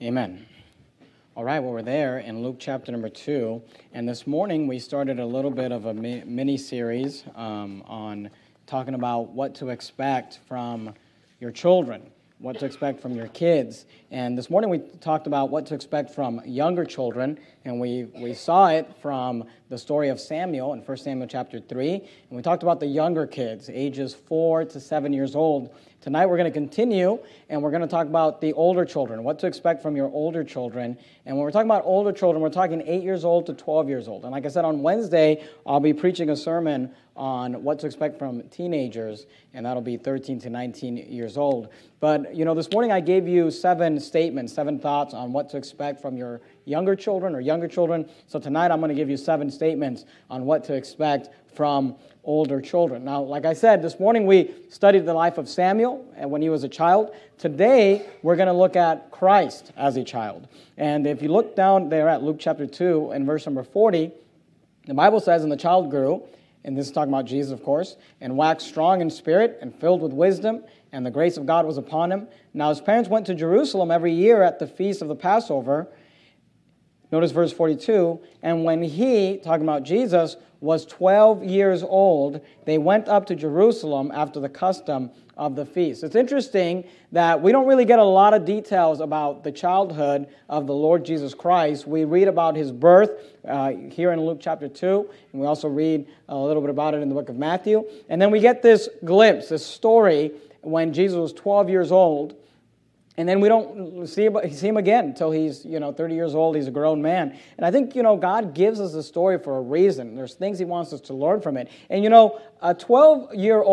Amen. All right, well, we're there in Luke chapter number 2, and this morning we started a little bit of a mini-series on talking about what to expect from your children, what to expect from your kids. And this morning we talked about what to expect from younger children, and we saw it from the story of Samuel in 1 Samuel chapter 3, and we talked about the younger kids, ages 4 to 7 years old. Tonight we're going to continue, and we're going to talk about the older children, what to expect from your older children. And when we're talking about older children, we're talking 8 years old to 12 years old. And like I said, on Wednesday, I'll be preaching a sermon on what to expect from teenagers, and that'll be 13 to 19 years old. But, this morning I gave you 7 statements, 7 thoughts on what to expect from your younger children or younger children. So tonight I'm going to give you 7 statements on what to expect from older children. Now, like I said, this morning we studied the life of Samuel when he was a child. Today, we're going to look at Christ as a child. And if you look down there at Luke chapter 2 and verse number 40, the Bible says, "And the child grew," and this is talking about Jesus, of course, "and waxed strong in spirit and filled with wisdom, and the grace of God was upon him. Now his parents went to Jerusalem every year at the feast of the Passover." Notice verse 42, "And when he," talking about Jesus, "was 12 years old, they went up to Jerusalem after the custom of the feast." It's interesting that we don't really get a lot of details about the childhood of the Lord Jesus Christ. We read about his birth here in Luke chapter 2, and we also read a little bit about it in the book of Matthew. And then we get this glimpse, this story, when Jesus was 12 years old. And then we don't see him again until he's, 30 years old. He's a grown man. And I think, God gives us a story for a reason. There's things he wants us to learn from it. And, a 12 years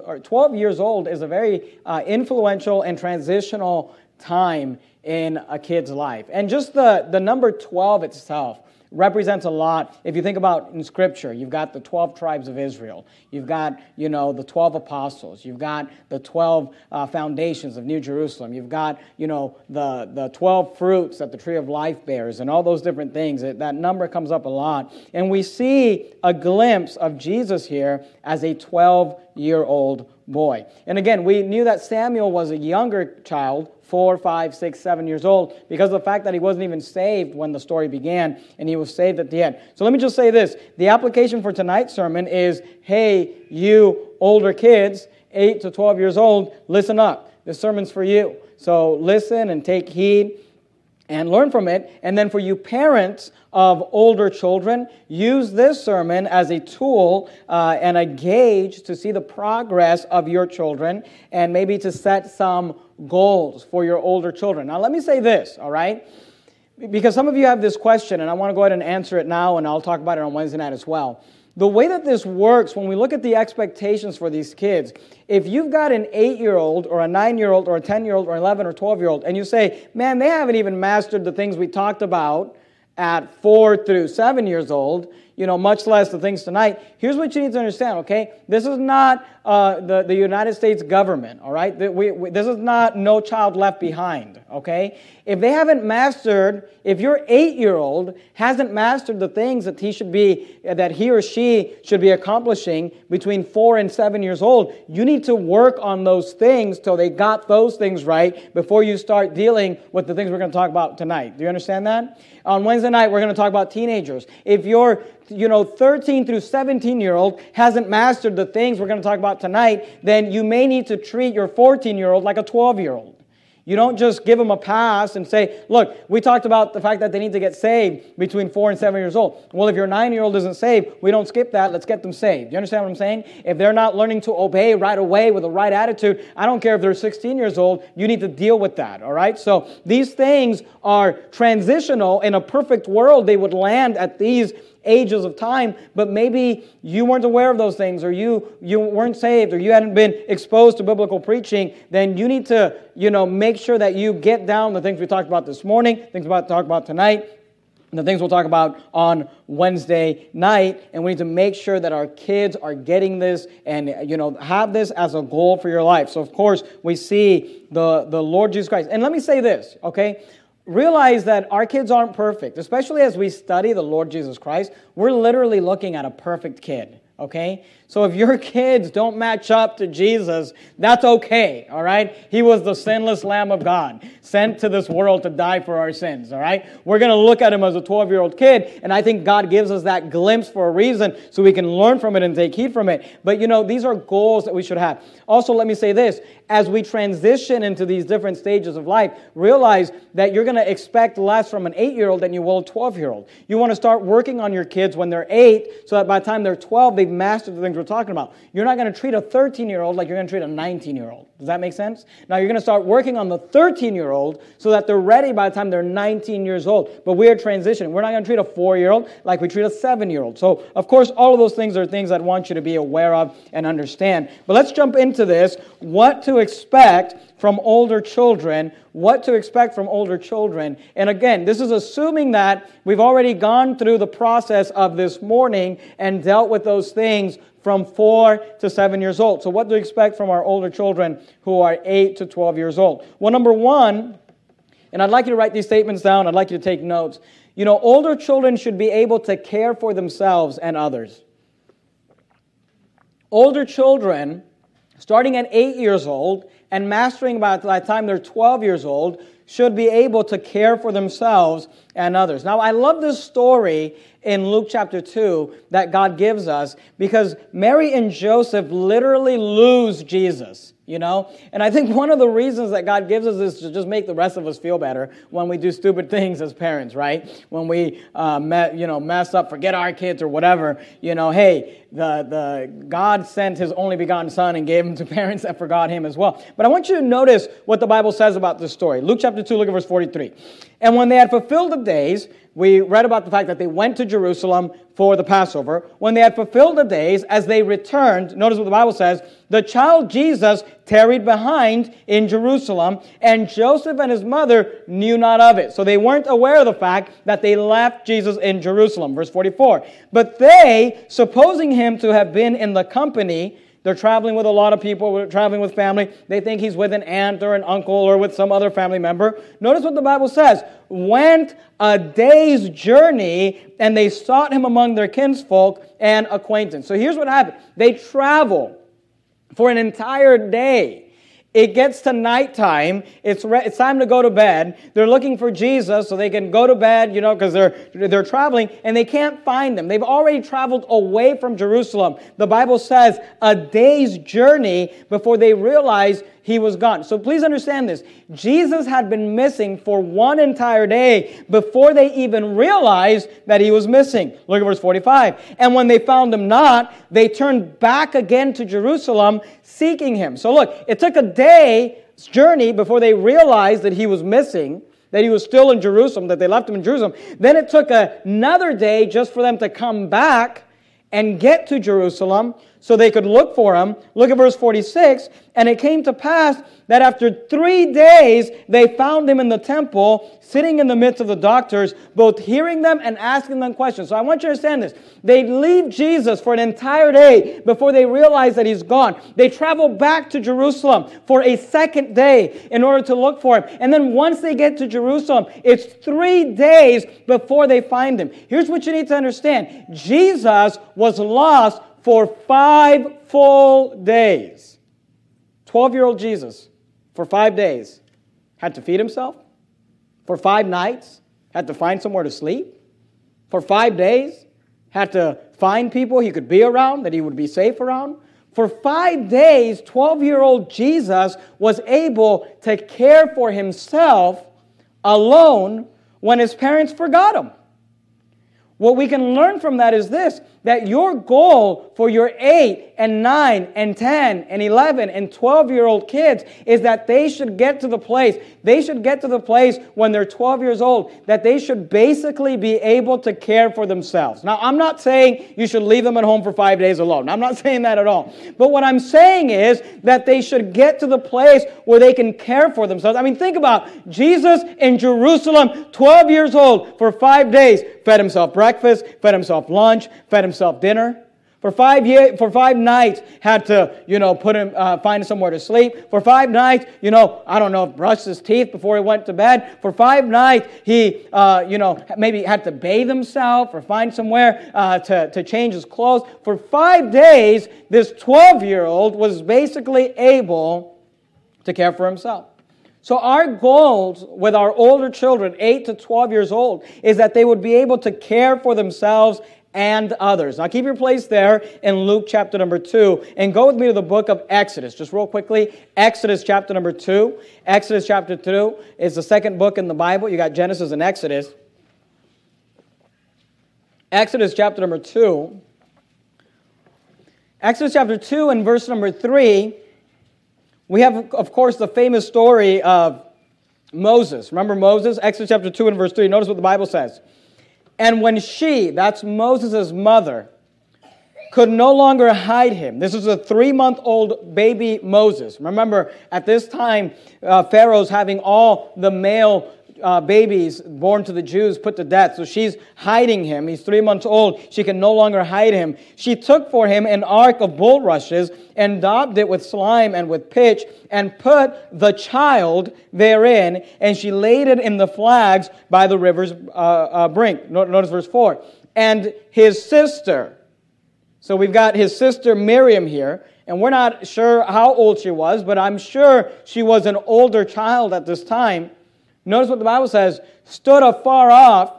old is a very influential and transitional time in a kid's life. And just the number 12 itself represents a lot. If you think about in Scripture, you've got the 12 tribes of Israel. You've got, the 12 apostles. You've got the 12 foundations of New Jerusalem. You've got, the 12 fruits that the tree of life bears and all those different things. That number comes up a lot. And we see a glimpse of Jesus here as a 12-year-old boy. And again, we knew that Samuel was a younger child, 4, 5, 6, 7 years old, because of the fact that he wasn't even saved when the story began, and he was saved at the end. So let me just say this. The application for tonight's sermon is, hey, you older kids, 8 to 12 years old, listen up. This sermon's for you. So listen and take heed and learn from it. And then for you parents of older children, use this sermon as a tool and a gauge to see the progress of your children and maybe to set some goals for your older children. Now, let me say this, all right? Because some of you have this question, and I want to go ahead and answer it now, and I'll talk about it on Wednesday night as well. The way that this works, when we look at the expectations for these kids, if you've got an 8-year-old or a 9-year-old or a 10-year-old or 11 or 12-year-old, and you say, man, they haven't even mastered the things we talked about at 4 through 7 years old, much less the things tonight. Here's what you need to understand, okay? This is not the United States government, all right? This is not No Child Left Behind, okay? If they haven't mastered, if your 8-year-old hasn't mastered the things that he or she should be accomplishing between 4 and 7 years old, you need to work on those things till they got those things right before you start dealing with the things we're going to talk about tonight. Do you understand that? On Wednesday night, we're going to talk about teenagers. If your 13 through 17-year-old hasn't mastered the things we're going to talk about tonight, then you may need to treat your 14-year-old like a 12-year-old. You don't just give them a pass and say, look, we talked about the fact that they need to get saved between 4 and 7 years old. Well, if your 9-year-old isn't saved, we don't skip that. Let's get them saved. Do you understand what I'm saying? If they're not learning to obey right away with the right attitude, I don't care if they're 16 years old, you need to deal with that, all right? So these things are transitional. In a perfect world, they would land at these ages of time, but maybe you weren't aware of those things, or you weren't saved, or you hadn't been exposed to biblical preaching, then you need to, make sure that you get down the things we talked about this morning, things we'll talk about tonight, and the things we'll talk about on Wednesday night, and we need to make sure that our kids are getting this and, have this as a goal for your life. So, of course, we see the Lord Jesus Christ. And let me say this, okay? Realize that our kids aren't perfect, especially as we study the Lord Jesus Christ. We're literally looking at a perfect kid, okay? So if your kids don't match up to Jesus, that's okay, all right? He was the sinless Lamb of God, sent to this world to die for our sins, all right? We're going to look at him as a 12-year-old kid, and I think God gives us that glimpse for a reason so we can learn from it and take heed from it. But, these are goals that we should have. Also, let me say this. As we transition into these different stages of life, realize that you're going to expect less from an 8-year-old than you will a 12-year-old. You want to start working on your kids when they're 8 so that by the time they're 12, they've mastered the things we're talking about. You're not going to treat a 13-year-old like you're going to treat a 19-year-old. Does that make sense? Now, you're going to start working on the 13-year-old so that they're ready by the time they're 19 years old. But we are transitioning. We're not going to treat a 4-year-old like we treat a 7-year-old. So, of course, all of those things are things I want you to be aware of and understand. But let's jump into this. What to expect from older children. What to expect from older children. And again, this is assuming that we've already gone through the process of this morning and dealt with those things from 4 to 7 years old. So what to expect from our older children who are 8 to 12 years old? Well, number one, and I'd like you to write these statements down. I'd like you to take notes. Older children should be able to care for themselves and others. Older children, starting at 8 years old and mastering by the time they're 12 years old, should be able to care for themselves and others. Now, I love this story in Luke chapter 2 that God gives us because Mary and Joseph literally lose Jesus, And I think one of the reasons that God gives us is to just make the rest of us feel better when we do stupid things as parents, right? When we, mess up, forget our kids or whatever, hey, the God sent His only begotten Son and gave Him to parents that forgot Him as well. But I want you to notice what the Bible says about this story. Luke chapter 2, look at verse 43. And when they had fulfilled the days, we read about the fact that they went to Jerusalem for the Passover. When they had fulfilled the days, as they returned, notice what the Bible says, the child Jesus tarried behind in Jerusalem, and Joseph and his mother knew not of it. So they weren't aware of the fact that they left Jesus in Jerusalem. Verse 44. But they, supposing him to have been in the company, they're traveling with a lot of people, traveling with family. They think he's with an aunt or an uncle or with some other family member. Notice what the Bible says. Went a day's journey, and they sought him among their kinsfolk and acquaintance. So here's what happened. They travel for an entire day. It gets to nighttime. It's time to go to bed. They're looking for Jesus so they can go to bed, because they're traveling, and they can't find him. They've already traveled away from Jerusalem. The Bible says a day's journey before they realize he was gone. So please understand this. Jesus had been missing for one entire day before they even realized that he was missing. Look at verse 45. And when they found him not, they turned back again to Jerusalem seeking him. So look, it took a day's journey before they realized that he was missing, that he was still in Jerusalem, that they left him in Jerusalem. Then it took another day just for them to come back and get to Jerusalem so they could look for him. Look at verse 46. And it came to pass that after 3 days they found him in the temple, sitting in the midst of the doctors, both hearing them and asking them questions. So I want you to understand this. They leave Jesus for an entire day before they realize that he's gone. They travel back to Jerusalem for a second day in order to look for him. And then once they get to Jerusalem, it's 3 days before they find him. Here's what you need to understand. Jesus was lost for 5 full days. 12-year-old Jesus, for 5 days, had to feed himself. For 5 nights, had to find somewhere to sleep. For 5 days, had to find people he could be around, that he would be safe around. For 5 days, 12-year-old Jesus was able to care for himself alone when his parents forgot him. What we can learn from that is this, that your goal for your 8 and 9 and 10 and 11 and 12-year-old kids is that they should get to the place when they're 12 years old that they should basically be able to care for themselves. Now, I'm not saying you should leave them at home for 5 days alone. I'm not saying that at all. But what I'm saying is that they should get to the place where they can care for themselves. I mean, think about Jesus in Jerusalem, 12 years old, for 5 days, fed himself breakfast, fed himself lunch, fed himself dinner. For 5 nights, had to, put him, find somewhere to sleep. For 5 nights, I don't know, brushed his teeth before he went to bed. For 5 nights, he, maybe had to bathe himself or find somewhere to change his clothes. For 5 days, this 12-year-old was basically able to care for himself. So our goals with our older children, 8 to 12 years old, is that they would be able to care for themselves and others. Now keep your place there in Luke chapter number 2 and go with me to the book of Exodus. Just real quickly, Exodus chapter number 2. Exodus chapter 2 is the second book in the Bible. You got Genesis and Exodus. Exodus chapter number 2. Exodus chapter 2 and verse number 3, we have, of course, the famous story of Moses. Remember Moses? Exodus chapter 2 and verse 3. Notice what the Bible says. And when she, that's Moses' mother, could no longer hide him. This is a 3-month-old baby Moses. Remember, at this time, Pharaoh's having all the male babies born to the Jews put to death. So she's hiding him. He's 3 months old. She can no longer hide him. She took for him an ark of bulrushes and daubed it with slime and with pitch and put the child therein, and she laid it in the flags by the river's brink. Notice verse 4. And his sister. So we've got his sister Miriam here, and we're not sure how old she was, but I'm sure she was an older child at this time. Notice what the Bible says, stood afar off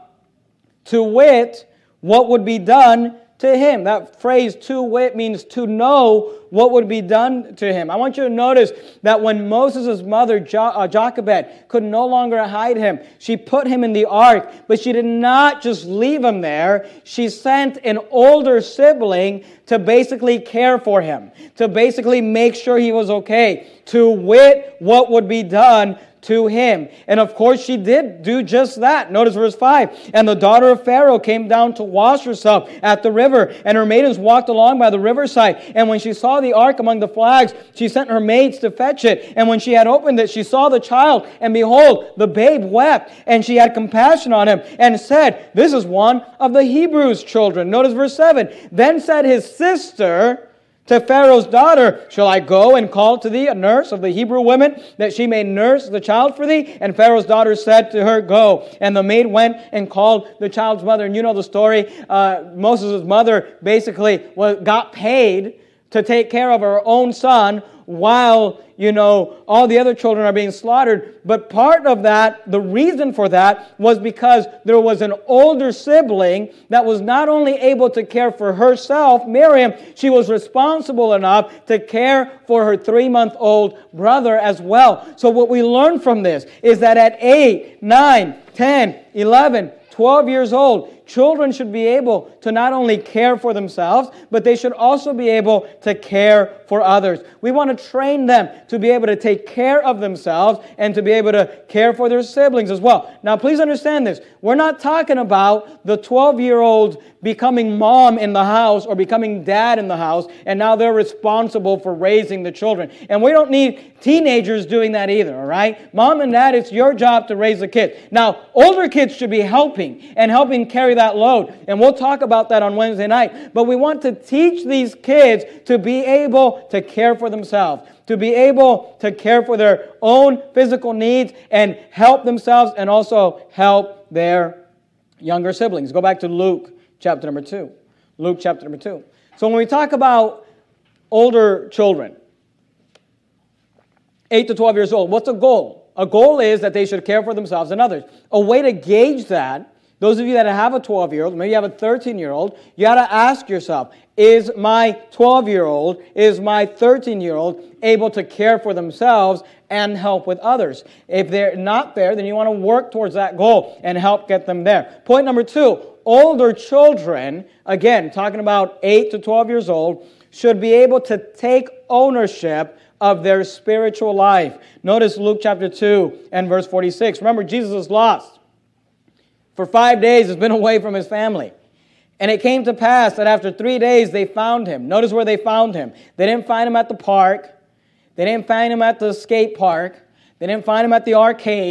to wit what would be done to him. That phrase, to wit, means to know what would be done to him. I want you to notice that when Moses' mother, Jochebed, could no longer hide him, she put him in the ark, but she did not just leave him there. She sent an older sibling to basically care for him, to basically make sure he was okay, to wit what would be done to him. And of course she did do just that. Notice verse 5. And the daughter of Pharaoh came down to wash herself at the river, and her maidens walked along by the riverside. And when she saw the ark among the flags, she sent her maids to fetch it. And when she had opened it, she saw the child, and behold, the babe wept. And she had compassion on him, and said, this is one of the Hebrews' children. Notice verse 7. Then said his sister to Pharaoh's daughter, shall I go and call to thee a nurse of the Hebrew women, that she may nurse the child for thee? And Pharaoh's daughter said to her, go. And the maid went and called the child's mother. And you know the story. Moses' mother basically got paid to take care of her own son while, all the other children are being slaughtered. But part of that, the reason for that, was because there was an older sibling that was not only able to care for herself, Miriam, she was responsible enough to care for her 3-month-old brother as well. So what we learn from this is that at 8, 9, 10, 11, 12 years old, children should be able to not only care for themselves, but they should also be able to care for others. We want to train them to be able to take care of themselves and to be able to care for their siblings as well. Now, please understand this. We're not talking about the 12-year-old becoming mom in the house or becoming dad in the house, and now they're responsible for raising the children. And we don't need teenagers doing that either, all right? Mom and dad, it's your job to raise the kids. Now, older kids should be helping carry that load. And we'll talk about that on Wednesday night. But we want to teach these kids to be able to care for themselves, to be able to care for their own physical needs and help themselves and also help their younger siblings. Go back to Luke chapter number 2. Luke chapter number 2. So when we talk about older children, 8 to 12 years old, what's a goal? A goal is that they should care for themselves and others. A way to gauge that, those of you that have a 12-year-old, maybe you have a 13-year-old, you got to ask yourself, is my 12-year-old, is my 13-year-old able to care for themselves and help with others? If they're not there, then you want to work towards that goal and help get them there. Point number 2, older children, again, talking about 8 to 12 years old, should be able to take ownership of their spiritual life. Notice Luke chapter 2 and verse 46. Remember, Jesus is lost. For 5 days, he's been away from his family. And it came to pass that after 3 days, they found him. Notice where they found him. They didn't find him at the park. They didn't find him at the skate park. They didn't find him at the arcade.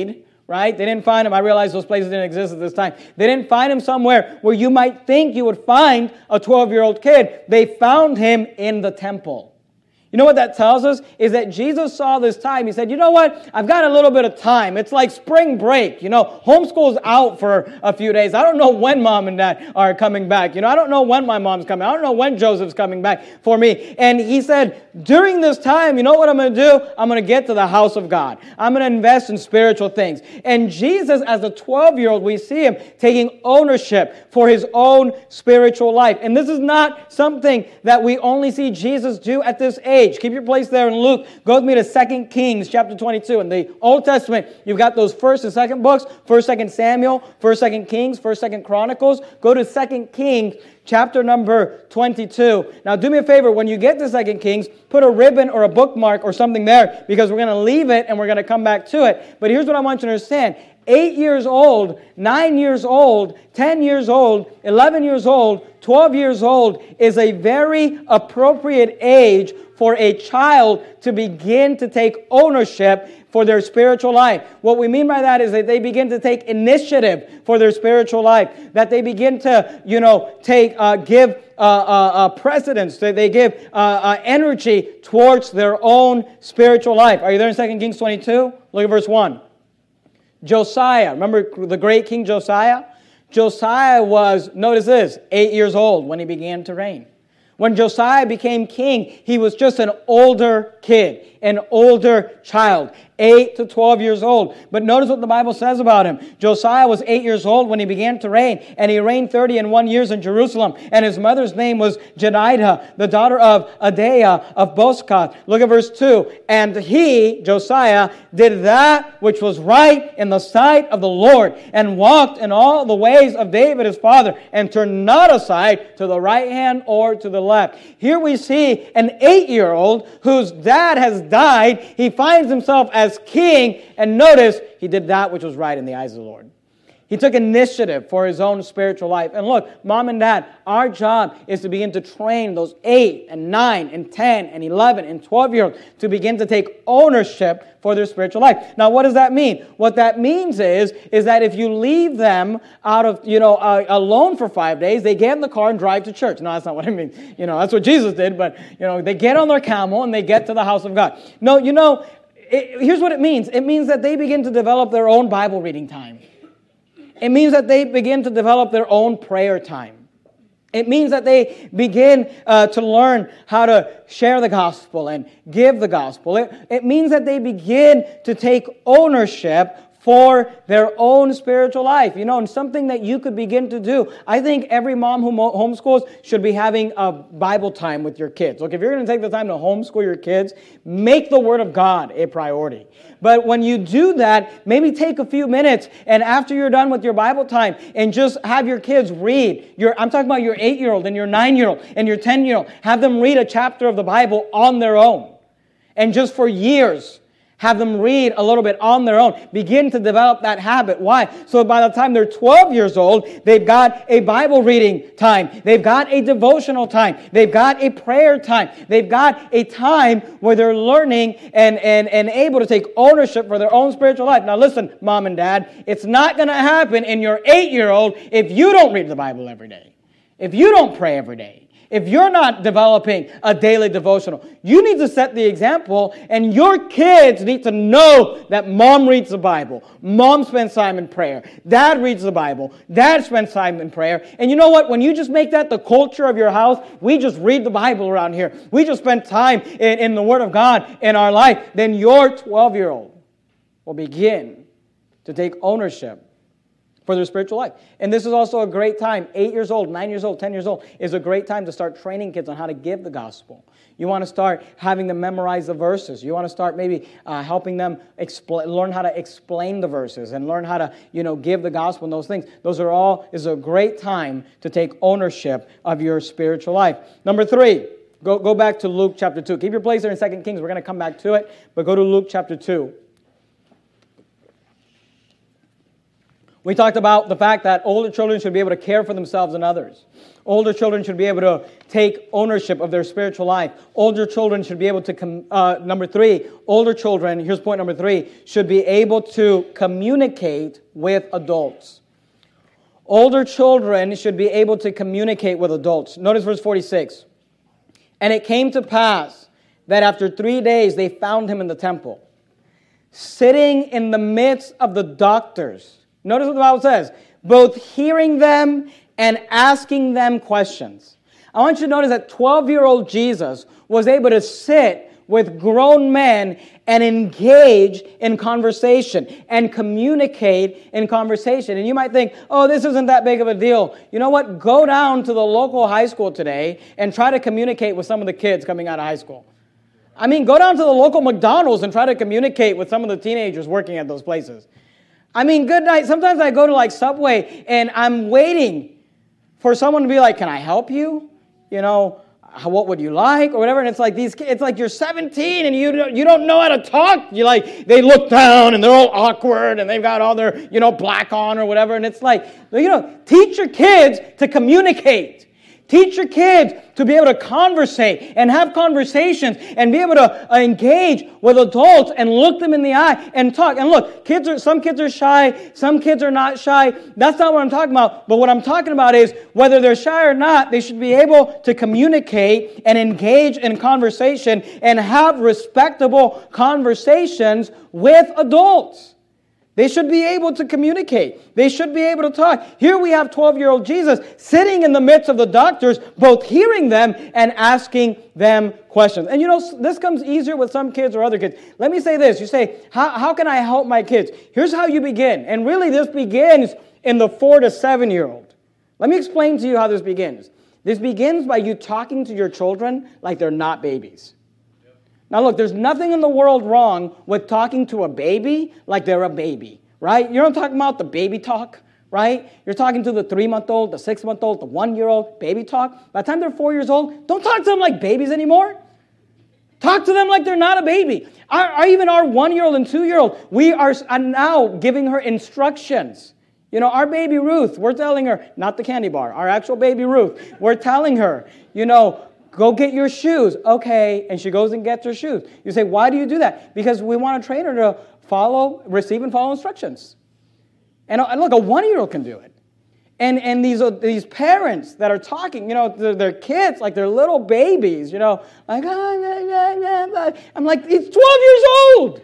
right? They didn't find him. I realize those places didn't exist at this time. They didn't find him somewhere where you might think you would find a 12-year-old kid. They found him in the temple. You know what that tells us? Is that Jesus saw this time. He said, you know what? I've got a little bit of time. It's like spring break. Homeschool's out for a few days. I don't know when mom and dad are coming back. I don't know when my mom's coming. I don't know when Joseph's coming back for me. And he said, during this time, you know what I'm going to do? I'm going to get to the house of God. I'm going to invest in spiritual things. And Jesus, as a 12-year-old, we see him taking ownership for his own spiritual life. And this is not something that we only see Jesus do at this age. Keep your place there in Luke. Go with me to 2 Kings chapter 22. In the Old Testament, you've got those 1st and 2nd books, 1st, 2nd Samuel, 1st, 2nd Kings, 1st, 2nd Chronicles. Go to 2 Kings chapter number 22. Now do me a favor, when you get to 2 Kings, put a ribbon or a bookmark or something there because we're going to leave it and we're going to come back to it. But here's what I want you to understand. 8 years old, 9 years old, 10 years old, 11 years old, 12 years old is a very appropriate age for a child to begin to take ownership for their spiritual life. What we mean by that is that they begin to take initiative for their spiritual life, that they begin to, give precedence, that they give energy towards their own spiritual life. Are you there in 2 Kings 22? Look at verse 1. Josiah, remember the great King Josiah? Josiah was, notice this, 8 years old when he began to reign. When Josiah became king, he was just an older kid, an older child, 8 to 12 years old. But notice what the Bible says about him. Josiah was 8 years old when he began to reign, and he reigned 31 years in Jerusalem. And his mother's name was Jedidah, the daughter of Adaiah of Boscath. Look at verse 2. And he, Josiah, did that which was right in the sight of the Lord, and walked in all the ways of David his father, and turned not aside to the right hand or to the left. Here we see an 8-year-old whose dad has died. He finds himself as king, and notice he did that which was right in the eyes of the Lord. He took initiative for his own spiritual life. And look, mom and dad, our job is to begin to train those 8 and 9 and 10 and 11 and 12-year-olds to begin to take ownership for their spiritual life. Now, what does that mean? What that means is that if you leave them out of, alone for 5 days, they get in the car and drive to church. No, that's not what I mean. That's what Jesus did, but, they get on their camel and they get to the house of God. No, here's what it means. It means that they begin to develop their own Bible reading time. It means that they begin to develop their own prayer time. It means that they begin to learn how to share the gospel and give the gospel. It means that they begin to take ownership for their own spiritual life. And something that you could begin to do. I think every mom who homeschools should be having a Bible time with your kids. Look, if you're going to take the time to homeschool your kids, make the Word of God a priority. But when you do that, maybe take a few minutes, and after you're done with your Bible time, and just have your kids read. I'm talking about your 8-year-old and your 9-year-old and your 10-year-old. Have them read a chapter of the Bible on their own. And just for years, have them read a little bit on their own. Begin to develop that habit. Why? So by the time they're 12 years old, they've got a Bible reading time. They've got a devotional time. They've got a prayer time. They've got a time where they're learning and able to take ownership for their own spiritual life. Now listen, mom and dad, it's not going to happen in your 8-year-old if you don't read the Bible every day. If you don't pray every day. If you're not developing a daily devotional, you need to set the example, and your kids need to know that mom reads the Bible. Mom spends time in prayer. Dad reads the Bible. Dad spends time in prayer. And you know what? When you just make that the culture of your house, we just read the Bible around here. We just spend time in the Word of God in our life. Then your 12-year-old will begin to take ownership for their spiritual life. And this is also a great time. 8 years old, 9 years old, 10 years old is a great time to start training kids on how to give the gospel. You want to start having them memorize the verses. You want to start maybe helping them learn how to explain the verses and learn how to, give the gospel and those things. Is a great time to take ownership of your spiritual life. Number 3, go back to Luke chapter 2. Keep your place there in 2 Kings. We're going to come back to it, but go to Luke chapter 2. We talked about the fact that older children should be able to care for themselves and others. Older children should be able to take ownership of their spiritual life. Older children should be able to, number three, older children, here's point number three, should be able to communicate with adults. Older children should be able to communicate with adults. Notice verse 46. And it came to pass that after 3 days they found him in the temple, sitting in the midst of the doctors. Notice what the Bible says. Both hearing them and asking them questions. I want you to notice that 12-year-old Jesus was able to sit with grown men and engage in conversation and communicate in conversation. And you might think, oh, this isn't that big of a deal. You know what? Go down to the local high school today and try to communicate with some of the kids coming out of high school. I mean, go down to the local McDonald's and try to communicate with some of the teenagers working at those places. I mean, good night. Sometimes I go to like Subway and I'm waiting for someone to be like, can I help you? You know, what would you like? Or whatever. And it's like these kids, it's like you're 17 and you don't know how to talk. You like, they look down and they're all awkward and they've got all their, black on or whatever. And it's like, teach your kids to communicate. Teach your kids to be able to conversate and have conversations and be able to engage with adults and look them in the eye and talk. And look, some kids are shy, some kids are not shy. That's not what I'm talking about. But what I'm talking about is whether they're shy or not, they should be able to communicate and engage in conversation and have respectable conversations with adults. They should be able to communicate. They should be able to talk. Here we have 12-year-old Jesus sitting in the midst of the doctors, both hearing them and asking them questions. And this comes easier with some kids or other kids. Let me say this. You say, how can I help my kids? Here's how you begin. And really this begins in the 4 to 7-year-old. Let me explain to you how this begins. This begins by you talking to your children like they're not babies. Now look, there's nothing in the world wrong with talking to a baby like they're a baby, right? You know what I'm talking about? The baby talk, right? You're talking to the 3-month-old, the 6-month-old, the 1-year-old, baby talk. By the time they're 4 years old, don't talk to them like babies anymore. Talk to them like they're not a baby. Even our 1-year-old and 2-year-old, we are now giving her instructions. Our baby Ruth, we're telling her, not the candy bar, our actual baby Ruth, we're telling her, go get your shoes. Okay. And she goes and gets her shoes. You say, why do you do that? Because we want to train her to receive and follow instructions. And look, a 1-year-old can do it. And these parents that are talking, their kids, like they're little babies, like, I'm like, it's 12 years old.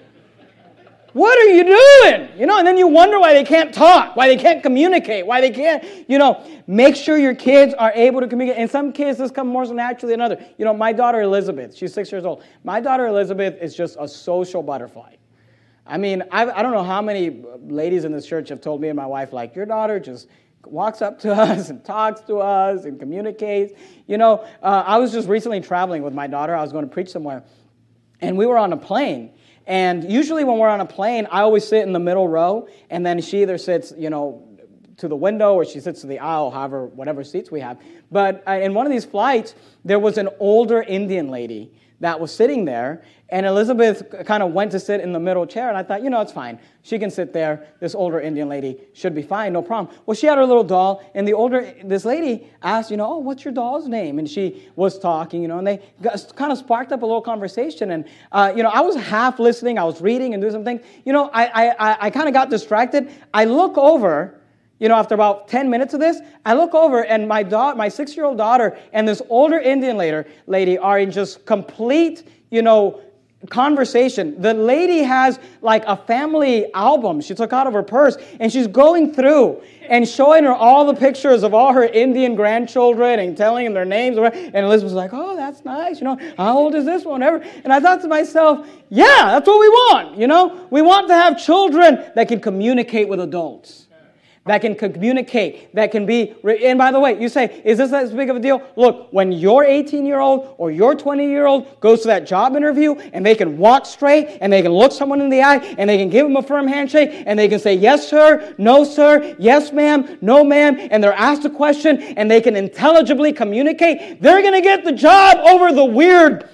What are you doing? And then you wonder why they can't talk, why they can't communicate, why they can't, make sure your kids are able to communicate. In some kids, this comes more naturally than others. My daughter Elizabeth, she's 6 years old. My daughter Elizabeth is just a social butterfly. I mean, I don't know how many ladies in this church have told me and my wife, like, your daughter just walks up to us and talks to us and communicates. I was just recently traveling with my daughter. I was going to preach somewhere, and we were on a plane. And usually when we're on a plane, I always sit in the middle row, and then she either sits, to the window or she sits to the aisle, whatever seats we have. But in one of these flights, there was an older Indian lady that was sitting there, and Elizabeth kind of went to sit in the middle chair, and I thought, it's fine. She can sit there. This older Indian lady should be fine, no problem. Well, she had her little doll, and this lady asked, oh, what's your doll's name? And she was talking, and they kind of sparked up a little conversation, and, I was half listening. I was reading and doing some things. I kind of got distracted. I look over, after about 10 minutes of this, I look over and my 6-year-old daughter and this older Indian lady are in just complete, conversation. The lady has like a family album she took out of her purse, and she's going through and showing her all the pictures of all her Indian grandchildren and telling them their names. And Elizabeth's like, oh, that's nice. How old is this one? Whatever. And I thought to myself, yeah, that's what we want. We want to have children that can communicate with adults. That can communicate, that can be, and by the way, you say, is this as big of a deal? Look, when your 18-year-old or your 20-year-old goes to that job interview and they can walk straight and they can look someone in the eye and they can give them a firm handshake and they can say, yes, sir, no, sir, yes, ma'am, no, ma'am, and they're asked a question and they can intelligibly communicate, they're going to get the job over the weird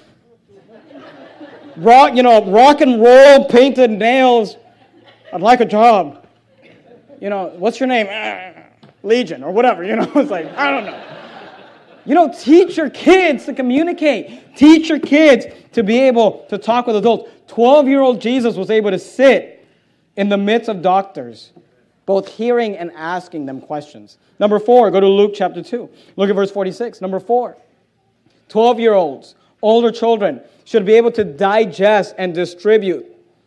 rock and roll painted nails. I'd like a job. what's your name? Legion or whatever, it's like, I don't know. Teach your kids to communicate. Teach your kids to be able to talk with adults. 12-year-old Jesus was able to sit in the midst of doctors, both hearing and asking them questions. Number 4, go to Luke chapter 2. Look at verse 46. Number 4, 12-year-olds, older children, should be able to digest and distribute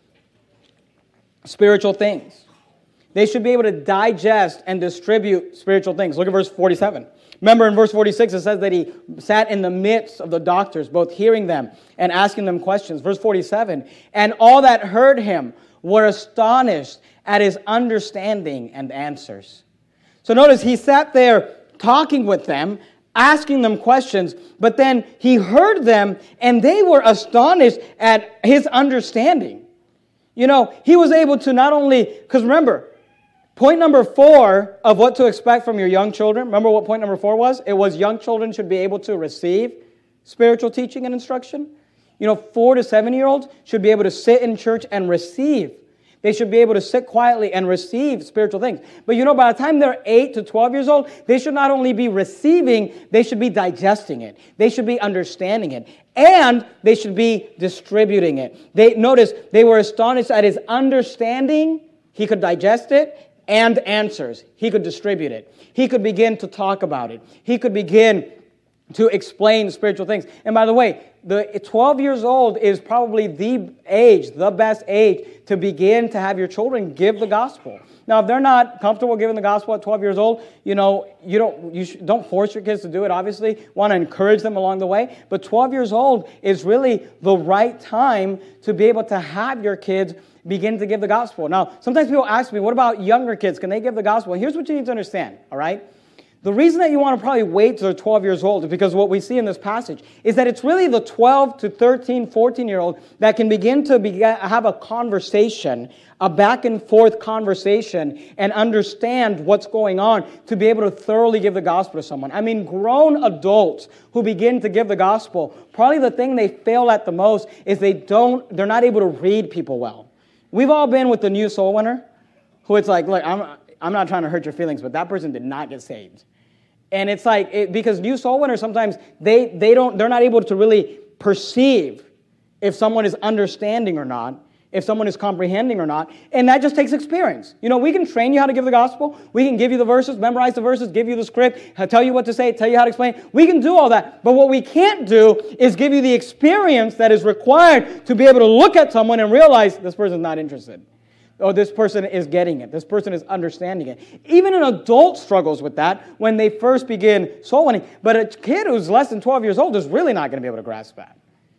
spiritual things. They should be able to digest and distribute spiritual things. Look at verse 47. Remember in verse 46, it says that he sat in the midst of the doctors, both hearing them and asking them questions. Verse 47, and all that heard him were astonished at his understanding and answers. So notice he sat there talking with them, asking them questions, but then he heard them and they were astonished at his understanding. He was able to not only, because remember, point number 4 of what to expect from your young children, remember what point number 4 was? It was young children should be able to receive spiritual teaching and instruction. 4 to 7-year-olds should be able to sit in church and receive. They should be able to sit quietly and receive spiritual things. But by the time they're 8 to 12 years old, they should not only be receiving, they should be digesting it. They should be understanding it. And they should be distributing it. Notice, they were astonished at his understanding. He could digest it. And answers. He could distribute it. He could begin to talk about it. He could begin to explain spiritual things. And by the way, the 12 years old is probably the best age to begin to have your children give the gospel. Now, if they're not comfortable giving the gospel at 12 years old, you don't force your kids to do it, obviously. Want to encourage them along the way. But 12 years old is really the right time to be able to have your kids begin to give the gospel. Now, sometimes people ask me, what about younger kids? Can they give the gospel? Here's what you need to understand, all right? The reason that you want to probably wait till they're 12 years old is because what we see in this passage is that it's really the 12 to 13, 14-year-old that can begin to have a conversation, a back and forth conversation, and understand what's going on to be able to thoroughly give the gospel to someone. I mean, grown adults who begin to give the gospel, probably the thing they fail at the most is they're not able to read people well. We've all been with the new soul winner who it's like, look, I'm not trying to hurt your feelings, but that person did not get saved. And it's like, because new soul winners, sometimes they're not able to really perceive if someone is understanding or not, if someone is comprehending or not. And that just takes experience. We can train you how to give the gospel. We can give you the verses, memorize the verses, give you the script, tell you what to say, tell you how to explain. We can do all that. But what we can't do is give you the experience that is required to be able to look at someone and realize this person's not interested. Or this person is getting it. This person is understanding it. Even an adult struggles with that when they first begin soul winning. But a kid who's less than 12 years old is really not going to be able to grasp that.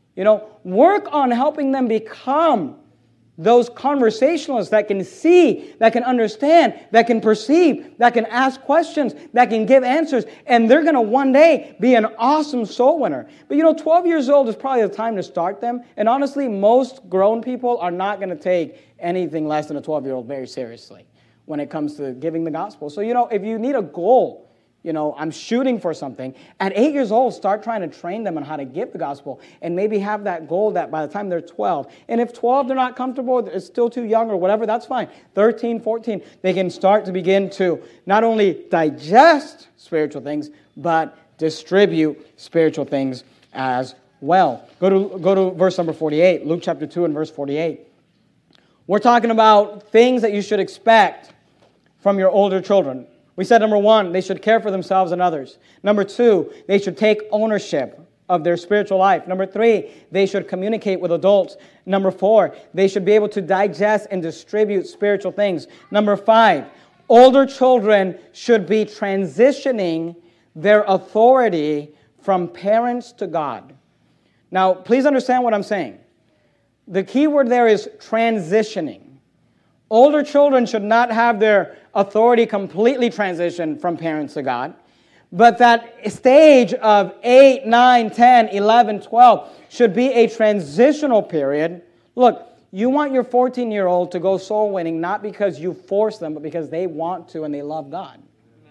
Work on helping them become those conversationalists that can see, that can understand, that can perceive, that can ask questions, that can give answers, and they're going to one day be an awesome soul winner. But 12 years old is probably the time to start them. And honestly, most grown people are not going to take anything less than a 12-year-old very seriously when it comes to giving the gospel. So, if you need a goal, I'm shooting for something. At 8 years old, start trying to train them on how to give the gospel and maybe have that goal that by the time they're 12. And if 12, they're not comfortable, it's still too young or whatever, that's fine. 13, 14, they can start to begin to not only digest spiritual things, but distribute spiritual things as well. Go to verse number 48, Luke chapter 2 and verse 48. We're talking about things that you should expect from your older children. We said, number 1, they should care for themselves and others. Number 2, they should take ownership of their spiritual life. Number 3, they should communicate with adults. Number 4, they should be able to digest and distribute spiritual things. Number 5, older children should be transitioning their authority from parents to God. Now, please understand what I'm saying. The key word there is transitioning. Older children should not have their authority completely transitioned from parents to God. But that stage of 8, 9, 10, 11, 12 should be a transitional period. Look, you want your 14-year-old to go soul winning not because you force them, but because they want to and they love God.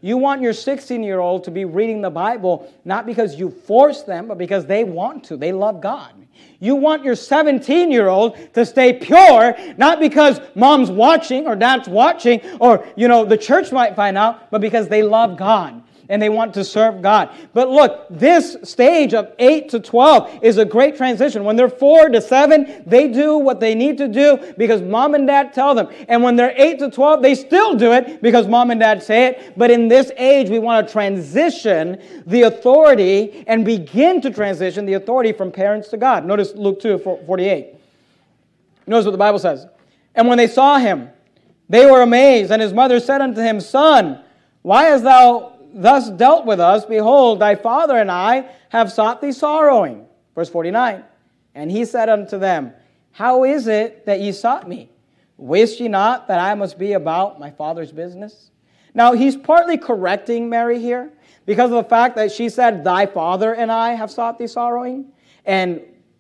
You want your 16-year-old to be reading the Bible not because you force them, but because they want to. They love God. You want your 17-year-old to stay pure, not because mom's watching or dad's watching or, the church might find out, but because they love God and they want to serve God. But look, this stage of 8 to 12 is a great transition. When they're 4 to 7, they do what they need to do because mom and dad tell them. And when they're 8 to 12, they still do it because mom and dad say it. But in this age, we want to transition the authority and begin to transition the authority from parents to God. Notice Luke 2:48. Notice what the Bible says. And when they saw him, they were amazed. And his mother said unto him, Son, why hast thou thus dealt with us? Behold, thy father and I have sought thee sorrowing. Verse 49. And he said unto them, How is it that ye sought me? Wist ye not that I must be about my father's business? Now, he's partly correcting Mary here because of the fact that she said, Thy father and I have sought thee sorrowing. And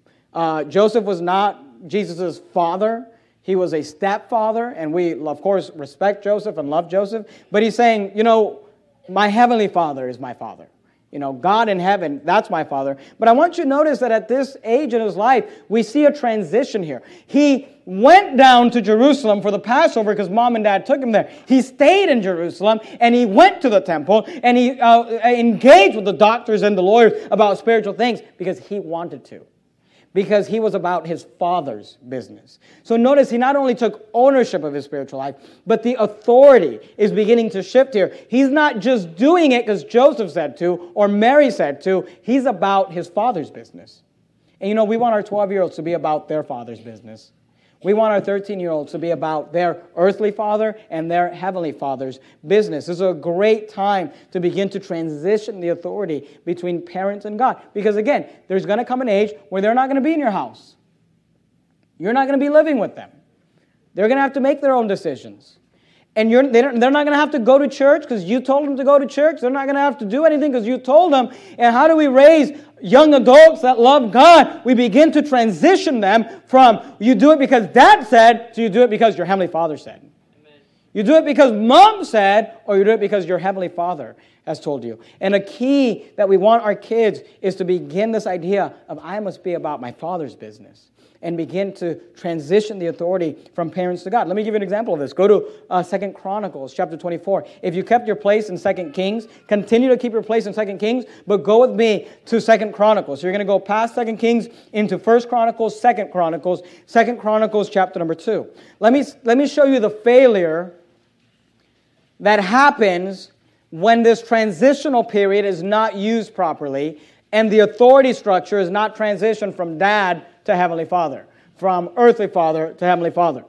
Joseph was not Jesus' father. He was a stepfather, and we, of course, respect Joseph and love Joseph. But he's saying, my heavenly Father is my Father. God in heaven, that's my Father. But I want you to notice that at this age in his life, we see a transition here. He went down to Jerusalem for the Passover because mom and dad took him there. He stayed in Jerusalem, and he went to the temple, and he engaged with the doctors and the lawyers about spiritual things because he wanted to. Because he was about his Father's business. So notice he not only took ownership of his spiritual life, but the authority is beginning to shift here. He's not just doing it because Joseph said to or Mary said to. He's about his Father's business. And we want our 12-year-olds to be about their Father's business. We want our 13-year-olds to be about their earthly father and their heavenly Father's business. This is a great time to begin to transition the authority between parents and God. Because again, there's going to come an age where they're not going to be in your house. You're not going to be living with them. They're going to have to make their own decisions. And they're not going to have to go to church because you told them to go to church. They're not going to have to do anything because you told them. And how do we raise young adults that love God? We begin to transition them from you do it because dad said to you do it because your heavenly Father said. Amen. You do it because mom said, or you do it because your heavenly Father has told you. And a key that we want our kids is to begin this idea of I must be about my Father's business. And begin to transition the authority from parents to God. Let me give you an example of this. Go to 2 Chronicles chapter 24. If you kept your place in 2 Kings, continue to keep your place in 2 Kings, but go with me to 2 Chronicles. So you're going to go past 2 Kings into 1 Chronicles, 2 Chronicles, 2 Chronicles chapter number 2. Let me show you the failure that happens when this transitional period is not used properly and the authority structure is not transitioned from dad to Heavenly Father, from earthly father to Heavenly Father.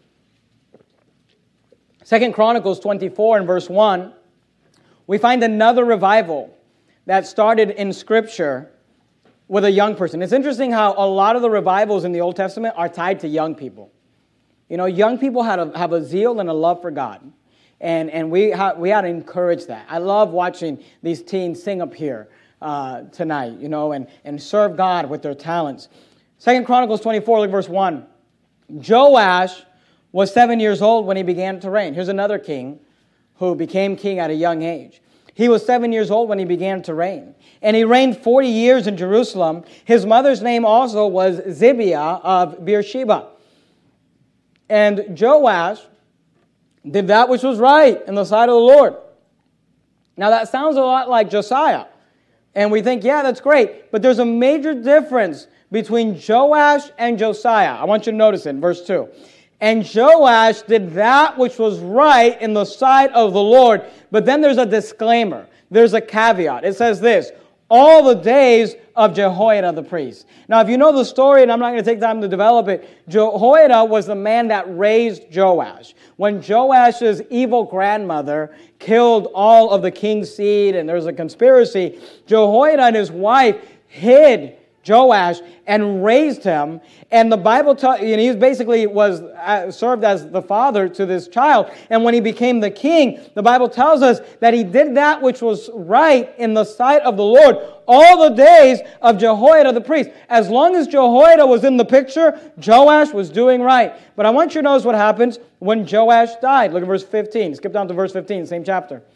2 Chronicles 24 and verse 1, we find another revival that started in Scripture with a young person. It's interesting how a lot of the revivals in the Old Testament are tied to young people. Young people have a zeal and a love for God. And we had to encourage that. I love watching these teens sing up here tonight, and serve God with their talents. 2 Chronicles 24, look at verse 1. Joash was 7 years old when he began to reign. Here's another king who became king at a young age. He was 7 years old when he began to reign. And he reigned 40 years in Jerusalem. His mother's name also was Zibiah of Beersheba. And Joash did that which was right in the sight of the Lord. Now that sounds a lot like Josiah. And we think, yeah, that's great. But there's a major difference between Joash and Josiah. I want you to notice it in verse 2. And Joash did that which was right in the sight of the Lord. But then there's a disclaimer. There's a caveat. It says this, all the days of Jehoiada the priest. Now, if you know the story, and I'm not going to take time to develop it, Jehoiada was the man that raised Joash. When Joash's evil grandmother killed all of the king's seed, and there was a conspiracy, Jehoiada and his wife hid Joash and raised him, and the Bible he basically was served as the father to this child. And when he became the king, the Bible tells us that he did that which was right in the sight of the Lord all the days of Jehoiada the priest. As long as Jehoiada was in the picture, Joash was doing right. But I want you to notice what happens when Joash died. Look at verse 15. Skip down to verse 15, same chapter.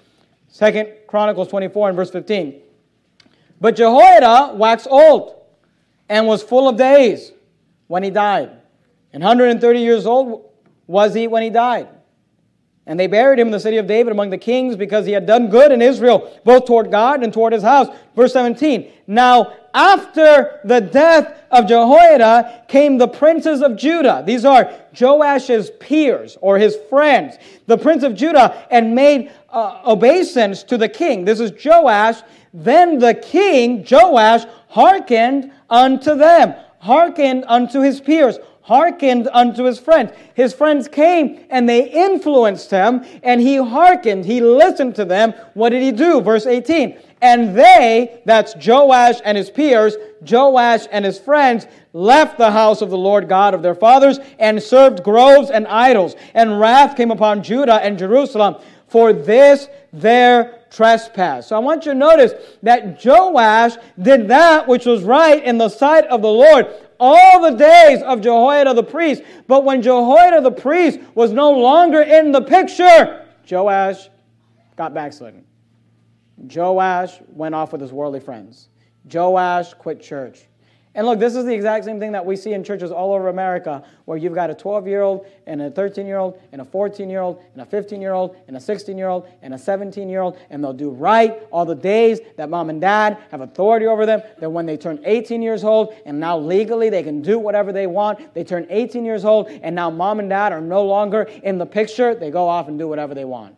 2 Chronicles 24 and verse 15. But Jehoiada waxed old and was full of days when he died. And 130 years old was he when he died. And they buried him in the city of David among the kings because he had done good in Israel, both toward God and toward his house. Verse 17. Now, after the death of Jehoiada came the princes of Judah. These are Joash's peers or his friends. The prince of Judah and made obeisance to the king. This is Joash. Then the king, Joash, hearkened unto them, hearkened unto his peers, hearkened unto his friends. His friends came and they influenced him, and he hearkened, he listened to them. What did he do? Verse 18. And they, that's Joash and his peers, Joash and his friends, left the house of the Lord God of their fathers and served groves and idols. And wrath came upon Judah and Jerusalem for this their trespass. So I want you to notice that Joash did that which was right in the sight of the Lord all the days of Jehoiada the priest. But when Jehoiada the priest was no longer in the picture, Joash got backslidden. Joash went off with his worldly friends. Joash quit church. And look, this is the exact same thing that we see in churches all over America, where you've got a 12-year-old and a 13-year-old and a 14-year-old and a 15-year-old and a 16-year-old and a 17-year-old, and they'll do right all the days that mom and dad have authority over them. Then when they turn 18 years old, and now legally they can do whatever they want, they turn 18 years old, and now mom and dad are no longer in the picture, they go off and do whatever they want.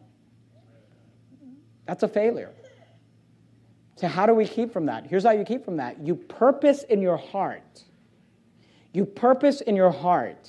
That's a failure. So how do we keep from that? Here's how you keep from that. You purpose in your heart. You purpose in your heart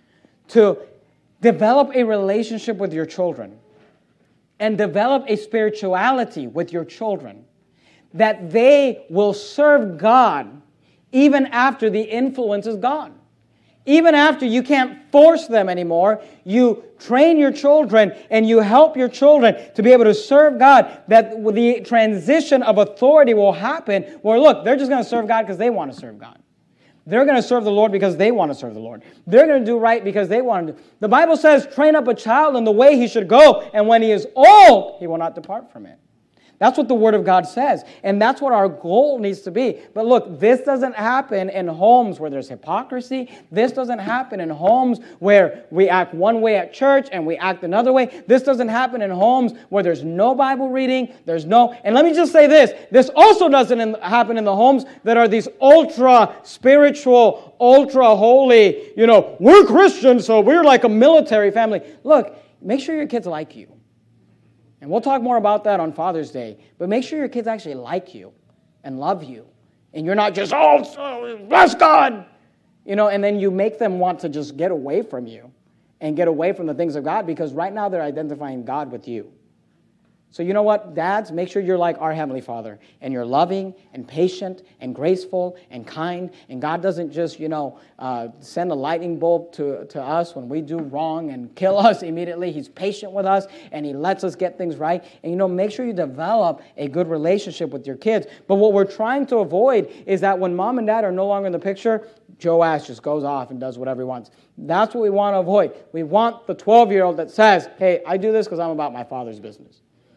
to develop a relationship with your children and develop a spirituality with your children that they will serve God even after the influence is gone. Even after you can't force them anymore, you train your children and you help your children to be able to serve God, that the transition of authority will happen where, look, they're just going to serve God because they want to serve God. They're going to serve the Lord because they want to serve the Lord. They're going to do right because they want to do. The Bible says, train up a child in the way he should go, and when he is old, he will not depart from it. That's what the Word of God says. And that's what our goal needs to be. But look, this doesn't happen in homes where there's hypocrisy. This doesn't happen in homes where we act one way at church and we act another way. This doesn't happen in homes where there's no Bible reading. And let me just say this. This also doesn't happen in the homes that are these ultra-spiritual, ultra-holy, we're Christians, so we're like a military family. Look, make sure your kids like you. And we'll talk more about that on Father's Day. But make sure your kids actually like you and love you. And you're not just, bless God. And then you make them want to just get away from you and get away from the things of God, because right now they're identifying God with you. So you know what, dads, make sure you're like our Heavenly Father, and you're loving and patient and graceful and kind, and God doesn't just, send a lightning bolt to us when we do wrong and kill us immediately. He's patient with us, and He lets us get things right. And, make sure you develop a good relationship with your kids. But what we're trying to avoid is that when mom and dad are no longer in the picture, Joash just goes off and does whatever he wants. That's what we want to avoid. We want the 12-year-old that says, hey, I do this because I'm about my Father's business.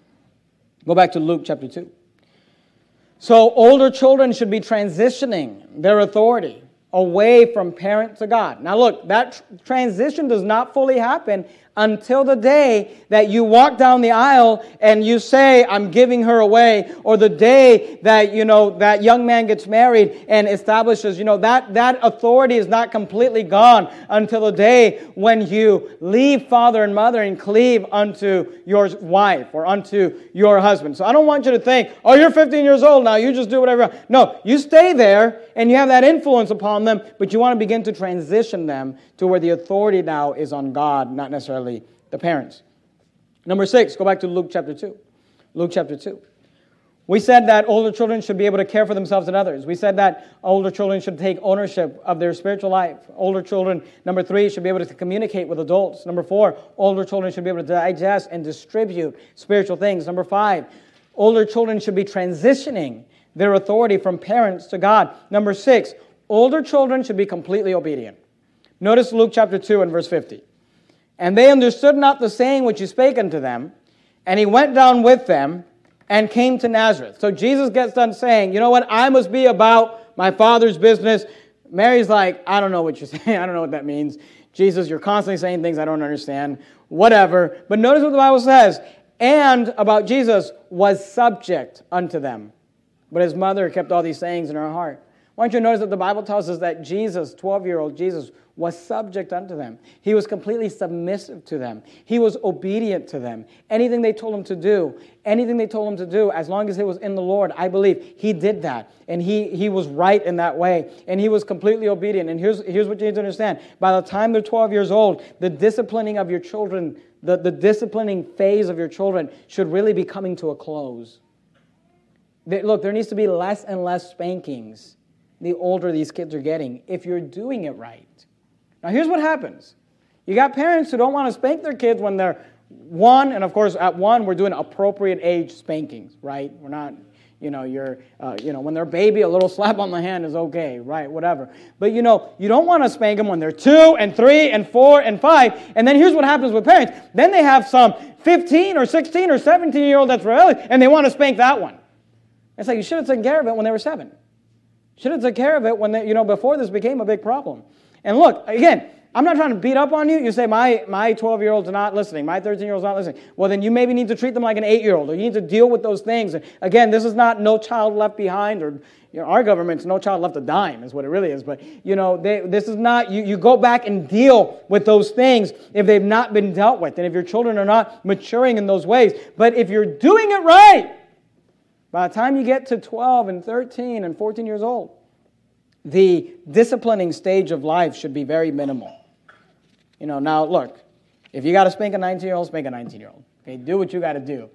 Go back to Luke chapter 2. So older children should be transitioning their authority away from parent to God. Now look, that transition does not fully happen until the day that you walk down the aisle and you say, I'm giving her away, or the day that, that young man gets married and establishes, that authority is not completely gone until the day when you leave father and mother and cleave unto your wife or unto your husband. So I don't want you to think, you're 15 years old now, you just do whatever. No, you stay there and you have that influence upon them, but you want to begin to transition them to where the authority now is on God, not necessarily the parents. Number 6, go back to Luke chapter 2. Luke chapter 2. We said that older children should be able to care for themselves and others. We said that older children should take ownership of their spiritual life. Older children, number 3, should be able to communicate with adults. Number 4, older children should be able to digest and distribute spiritual things. Number 5, older children should be transitioning their authority from parents to God. Number 6, older children should be completely obedient. Notice Luke chapter 2 and verse 50. And they understood not the saying which he spake unto them, and he went down with them, and came to Nazareth. So Jesus gets done saying, you know what, I must be about my Father's business. Mary's like, I don't know what you're saying. I don't know what that means. Jesus, you're constantly saying things I don't understand. Whatever. But notice what the Bible says. And about Jesus was subject unto them. But his mother kept all these sayings in her heart. Why don't you notice that the Bible tells us that Jesus, 12-year-old Jesus, was subject unto them. He was completely submissive to them. He was obedient to them. Anything they told him to do, as long as it was in the Lord, I believe he did that. And he was right in that way. And he was completely obedient. And here's what you need to understand. By the time they're 12 years old, the disciplining of your children, the disciplining phase of your children should really be coming to a close. Look, there needs to be less and less spankings the older these kids are getting, if you're doing it right. Now, here's what happens. You got parents who don't want to spank their kids when they're 1, and of course, at 1, we're doing appropriate age spankings, right? We're not, when they're a baby, a little slap on the hand is okay, right? Whatever. But, you don't want to spank them when they're 2 and 3 and 4 and 5. And then here's what happens with parents. Then they have some 15 or 16 or 17-year-old that's rebellious, and they want to spank that one. It's like you should have taken care of it when they were 7. Should have taken care of it when they, before this became a big problem. And look, again, I'm not trying to beat up on you. You say, my 12-year-old's not listening. My 13-year-old's not listening. Well, then you maybe need to treat them like an 8-year-old, or you need to deal with those things. And again, this is not No Child Left Behind, or our government's No Child Left a Dime is what it really is. But, this is not, you go back and deal with those things if they've not been dealt with, and if your children are not maturing in those ways. But if you're doing it right, by the time you get to 12 and 13 and 14 years old, the disciplining stage of life should be very minimal. Now look, if you got to spank a 19-year-old, spank a 19-year-old. Okay, do what you got to do.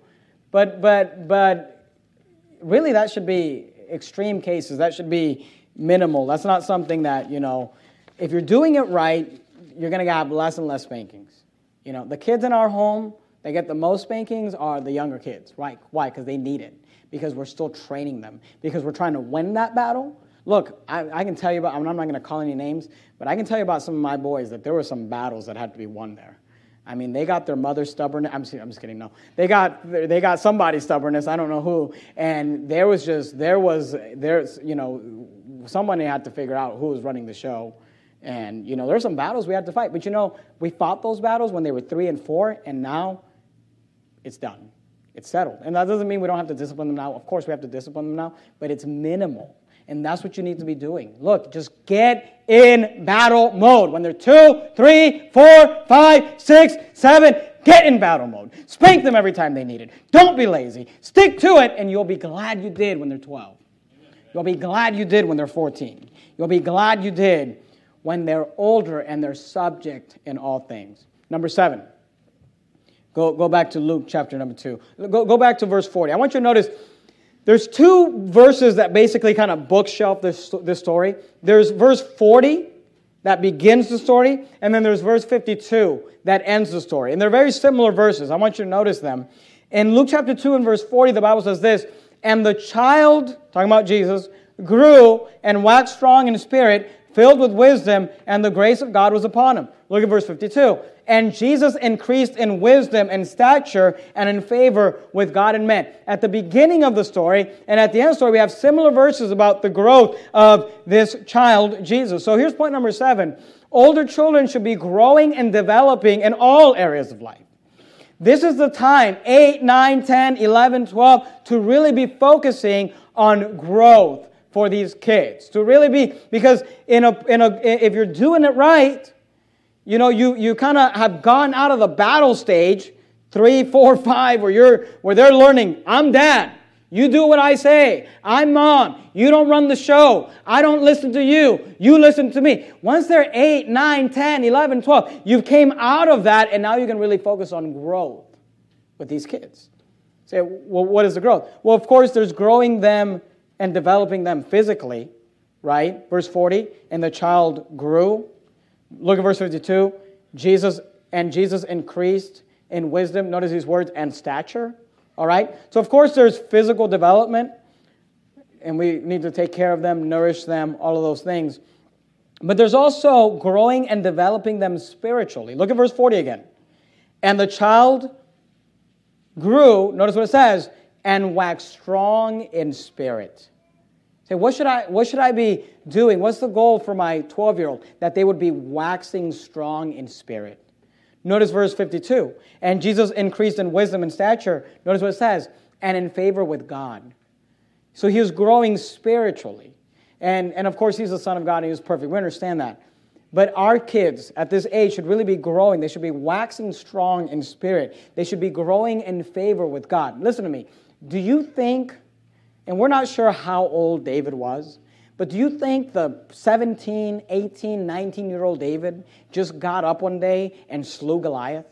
But really that should be extreme cases. That should be minimal. That's not something that, if you're doing it right, you're going to have less and less spankings. The kids in our home that get the most spankings are the younger kids, right? Why? Because they need it. Because we're still training them. Because we're trying to win that battle. Look, I can tell you about, I'm not going to call any names, but I can tell you about some of my boys that there were some battles that had to be won there. I mean, they got their mother's stubbornness. I'm just kidding, no. They got somebody's stubbornness, I don't know who, and somebody had to figure out who was running the show. And, there were some battles we had to fight. But, we fought those battles when they were 3 and 4, and now it's done. It's settled. And that doesn't mean we don't have to discipline them now. Of course, we have to discipline them now, but it's minimal. And that's what you need to be doing. Look, just get in battle mode. When they're 2, 3, 4, 5, 6, 7, get in battle mode. Spank them every time they need it. Don't be lazy. Stick to it, and you'll be glad you did when they're 12. You'll be glad you did when they're 14. You'll be glad you did when they're older and they're subject in all things. Number 7. Go back to Luke chapter number 2. Go back to verse 40. I want you to notice there's 2 verses that basically kind of bookshelf this story. There's verse 40 that begins the story, and then there's verse 52 that ends the story. And they're very similar verses. I want you to notice them. In Luke chapter 2 and verse 40, the Bible says this, "And the child," talking about Jesus, "grew and waxed strong in spirit, filled with wisdom, and the grace of God was upon him." Look at verse 52. "And Jesus increased in wisdom and stature and in favor with God and men." At the beginning of the story and at the end of the story, we have similar verses about the growth of this child, Jesus. So here's point number 7. Older children should be growing and developing in all areas of life. This is the time, 8, 9, 10, 11, 12, to really be focusing on growth for these kids. To really be, because if you're doing it right, you kind of have gone out of the battle stage, 3, 4, 5, where they're learning, I'm dad, you do what I say, I'm mom, you don't run the show, I don't listen to you, you listen to me. Once they're 8, 9, 10, 11, 12, you've came out of that, and now you can really focus on growth with these kids. Say, well, what is the growth? Well, of course, there's growing them and developing them physically, right? Verse 40, "And the child grew." Look at verse 52. Jesus increased in wisdom. Notice these words, "and stature." All right? So, of course, there's physical development, and we need to take care of them, nourish them, all of those things. But there's also growing and developing them spiritually. Look at verse 40 again. "And the child grew," notice what it says, and wax strong in spirit. Say, what should I be doing? What's the goal for my 12-year-old? That they would be waxing strong in spirit. Notice verse 52. And Jesus increased in wisdom and stature. Notice what it says. And in favor with God. So he was growing spiritually. And of course, he's the Son of God and he was perfect. We understand that. But our kids at this age should really be growing. They should be waxing strong in spirit. They should be growing in favor with God. Listen to me. Do you think, and we're not sure how old David was, but do you think the 17, 18, 19-year-old David just got up one day and slew Goliath?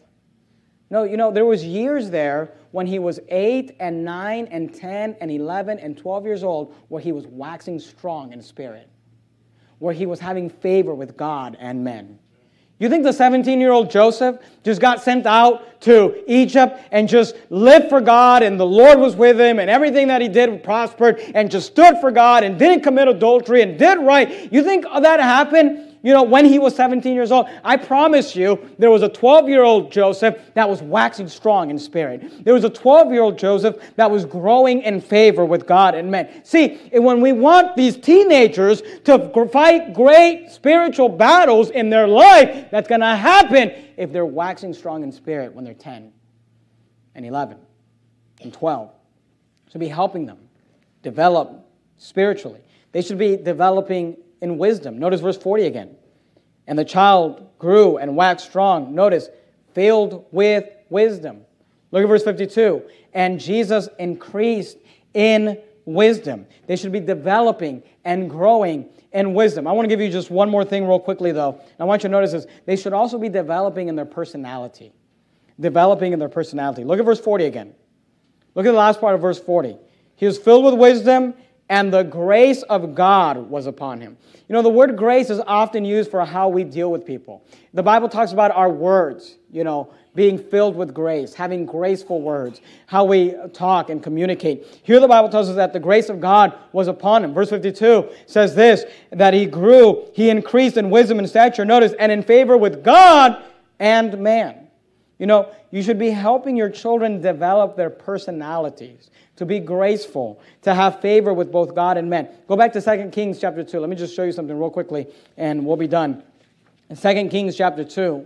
No, there was years there when he was 8 and 9 and 10 and 11 and 12 years old where he was waxing strong in spirit, where he was having favor with God and men. You think the 17-year-old Joseph just got sent out to Egypt and just lived for God and the Lord was with him and everything that he did prospered and just stood for God and didn't commit adultery and did right? You think that happened, when he was 17 years old? I promise you, there was a 12-year-old Joseph that was waxing strong in spirit. There was a 12-year-old Joseph that was growing in favor with God and men. See, when we want these teenagers to fight great spiritual battles in their life, that's going to happen if they're waxing strong in spirit when they're 10 and 11 and 12. So be helping them develop spiritually. They should be developing in wisdom. Notice verse 40 again. And the child grew and waxed strong. Notice, filled with wisdom. Look at verse 52. And Jesus increased in wisdom. They should be developing and growing in wisdom. I want to give you just one more thing real quickly, though. I want you to notice this. They should also be developing in their personality. Developing in their personality. Look at verse 40 again. Look at the last part of verse 40. He was filled with wisdom, and the grace of God was upon him. The word grace is often used for how we deal with people. The Bible talks about our words, being filled with grace, having graceful words, how we talk and communicate. Here the Bible tells us that the grace of God was upon him. Verse 52 says this, that he grew, he increased in wisdom and stature, notice, and in favor with God and man. You should be helping your children develop their personalities, to be graceful, to have favor with both God and men. Go back to 2 Kings chapter 2. Let me just show you something real quickly, and we'll be done. In 2 Kings chapter 2,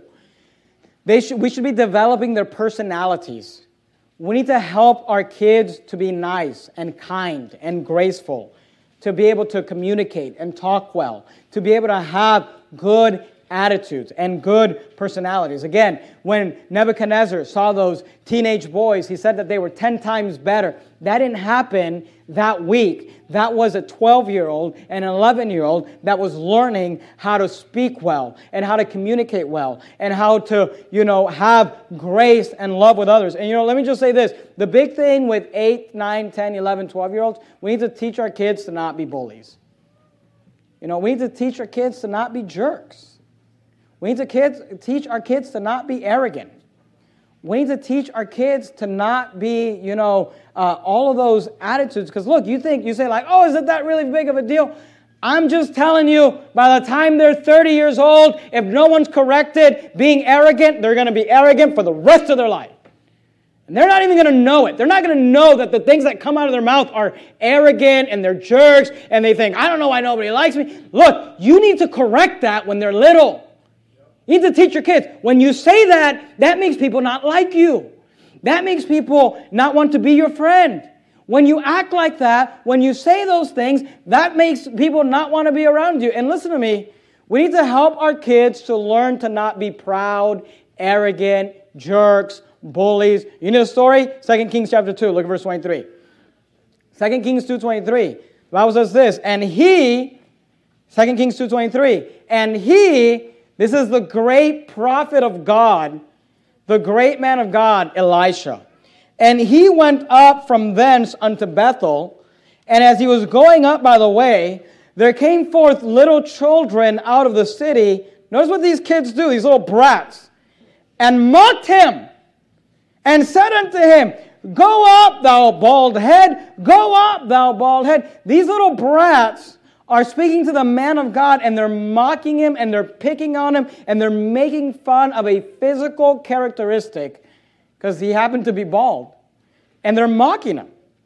we should be developing their personalities. We need to help our kids to be nice and kind and graceful, to be able to communicate and talk well, to be able to have good attitudes and good personalities. Again, when Nebuchadnezzar saw those teenage boys, he said that they were 10 times better. That didn't happen that week. That was a 12-year-old and an 11-year-old that was learning how to speak well and how to communicate well and how to, have grace and love with others. And, let me just say this. The big thing with 8, 9, 10, 11, 12-year-olds, we need to teach our kids to not be bullies. We need to teach our kids to not be jerks. We need to teach our kids to not be arrogant. We need to teach our kids to not be, all of those attitudes. Because look, you say like, oh, isn't that really big of a deal? I'm just telling you, by the time they're 30 years old, if no one's corrected being arrogant, they're going to be arrogant for the rest of their life. And they're not even going to know it. They're not going to know that the things that come out of their mouth are arrogant and they're jerks and they think, I don't know why nobody likes me. Look, you need to correct that when they're little. You need to teach your kids. When you say that, that makes people not like you. That makes people not want to be your friend. When you act like that, when you say those things, that makes people not want to be around you. And listen to me, we need to help our kids to learn to not be proud, arrogant, jerks, bullies. You know the story? 2 Kings chapter 2, look at verse 23. 2 Kings 2:23. The Bible says this, and he, 2 Kings 2:23, and he, this is the great prophet of God, the great man of God, Elisha. And he went up from thence unto Bethel, and as he was going up by the way, there came forth little children out of the city. Notice what these kids do, these little brats. And mocked him, and said unto him, Go up, thou bald head, go up, thou bald head. These little brats are speaking to the man of God, and they're mocking him, and they're picking on him, and they're making fun of a physical characteristic because he happened to be bald. And they're mocking him.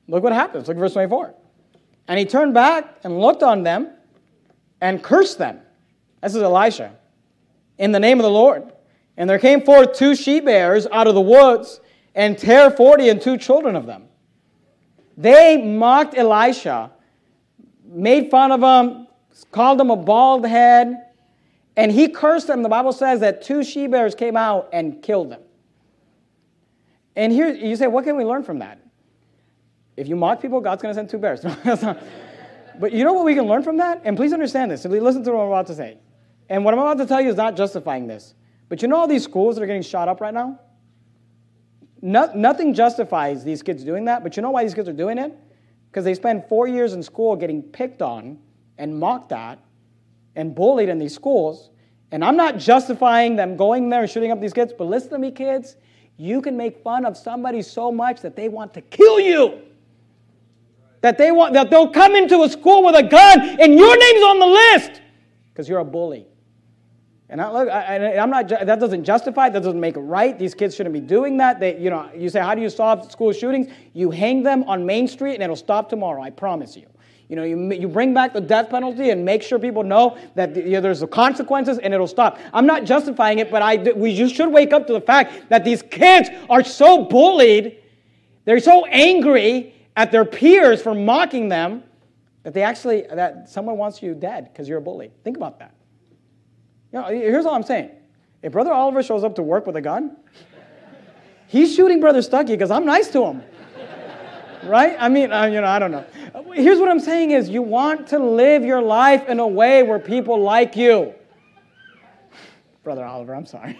Look what happens. Look at verse 24. And he turned back and looked on them and cursed them. This is Elisha. In the name of the Lord. And there came forth 2 she-bears out of the woods and tare 40 and 2 children of them. They mocked Elisha, made fun of him, called him a bald head, and he cursed them. The Bible says that 2 she-bears came out and killed them. And here you say, what can we learn from that? If you mock people, God's going to send 2 bears. But you know what we can learn from that? And please understand this. Listen to what I'm about to say. And what I'm about to tell you is not justifying this. But you know all these schools that are getting shot up right now? Nothing justifies these kids doing that. But you know why these kids are doing it? Because they spend 4 years in school getting picked on and mocked at and bullied in these schools. And I'm not justifying them going there and shooting up these kids. But listen to me, kids. You can make fun of somebody so much that they want to kill you. That they'll come into a school with a gun and your name's on the list because you're a bully. And I'm not. That doesn't justify it. That doesn't make it right. These kids shouldn't be doing that. You say, how do you solve school shootings? You hang them on Main Street and it'll stop tomorrow. I promise you. You bring back the death penalty and make sure people know that there's the consequences and it'll stop. I'm not justifying it, but we should wake up to the fact that these kids are so bullied, they're so angry at their peers for mocking them that someone wants you dead because you're a bully. Think about that. Here's all I'm saying. If Brother Oliver shows up to work with a gun, he's shooting Brother Stuckey because I'm nice to him. Right? I mean, I don't know. Here's what I'm saying is you want to live your life in a way where people like you. Brother Oliver, I'm sorry.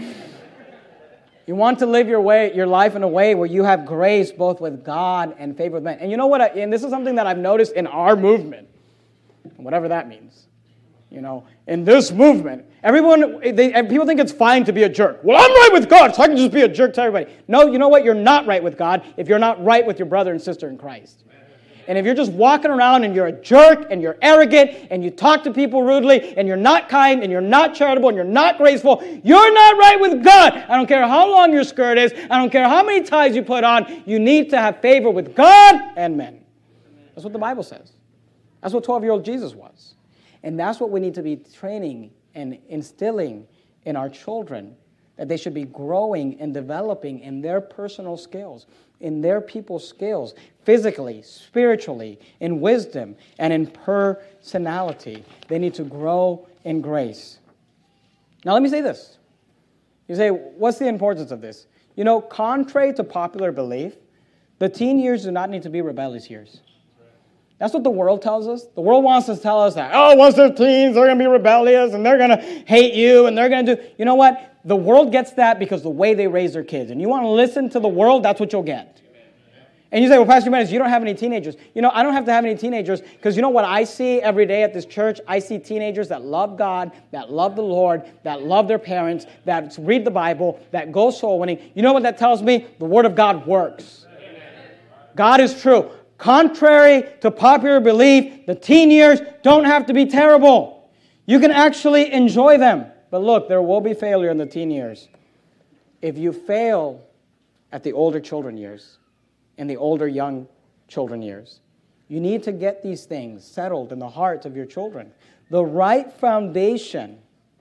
You want to live your life in a way where you have grace both with God and favor with men. And you know what? And this is something that I've noticed in our movement, whatever that means. In this movement, people think it's fine to be a jerk. Well, I'm right with God, so I can just be a jerk to everybody. No, you know what? You're not right with God if you're not right with your brother and sister in Christ. And if you're just walking around and you're a jerk and you're arrogant and you talk to people rudely and you're not kind and you're not charitable and you're not graceful, you're not right with God. I don't care how long your skirt is. I don't care how many ties you put on. You need to have favor with God and men. That's what the Bible says. That's what 12-year-old Jesus was. And that's what we need to be training and instilling in our children, that they should be growing and developing in their personal skills, in their people's skills, physically, spiritually, in wisdom, and in personality. They need to grow in grace. Now let me say this. You say, what's the importance of this? Contrary to popular belief, the teen years do not need to be rebellious years. That's what the world tells us. The world wants to tell us that, once they're teens, they're going to be rebellious, and they're going to hate you, and they're going to do... You know what? The world gets that because the way they raise their kids. And you want to listen to the world, that's what you'll get. And you say, well, Pastor Jimenez, you don't have any teenagers. I don't have to have any teenagers because you know what I see every day at this church? I see teenagers that love God, that love the Lord, that love their parents, that read the Bible, that go soul winning. You know what that tells me? The Word of God works. God is true. Contrary to popular belief, the teen years don't have to be terrible. You can actually enjoy them. But look, there will be failure in the teen years. If you fail at the older children years, in the older young children years, you need to get these things settled in the hearts of your children. The right foundation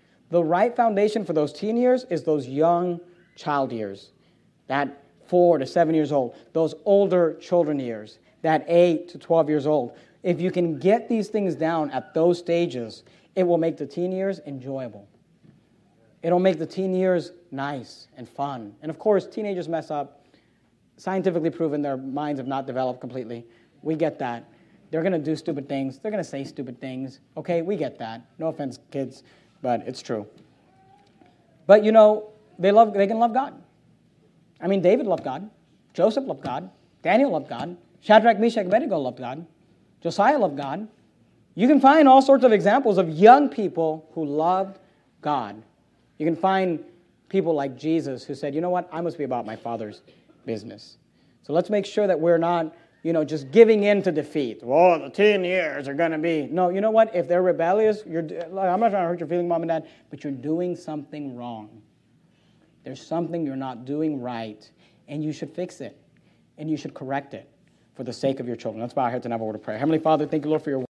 for those teen years is those young child years, that 4 to 7 years old, those older children years, that 8 to 12 years old. If you can get these things down at those stages, it will make the teen years enjoyable. It'll make the teen years nice and fun. And of course, teenagers mess up. Scientifically proven their minds have not developed completely. We get that. They're going to do stupid things. They're going to say stupid things. Okay, we get that. No offense, kids, but it's true. But they can love God. I mean, David loved God. Joseph loved God. Daniel loved God. Shadrach, Meshach, Abednego loved God. Josiah loved God. You can find all sorts of examples of young people who loved God. You can find people like Jesus who said, you know what, I must be about my Father's business. So let's make sure that we're not, just giving in to defeat. Well, the teen years are going to be. No, you know what, if they're rebellious, I'm not trying to hurt your feelings, Mom and Dad, but you're doing something wrong. There's something you're not doing right, and you should fix it, and you should correct it. for the sake of your children. Let's bow our heads and have a word of prayer. Heavenly Father, thank you, Lord, for your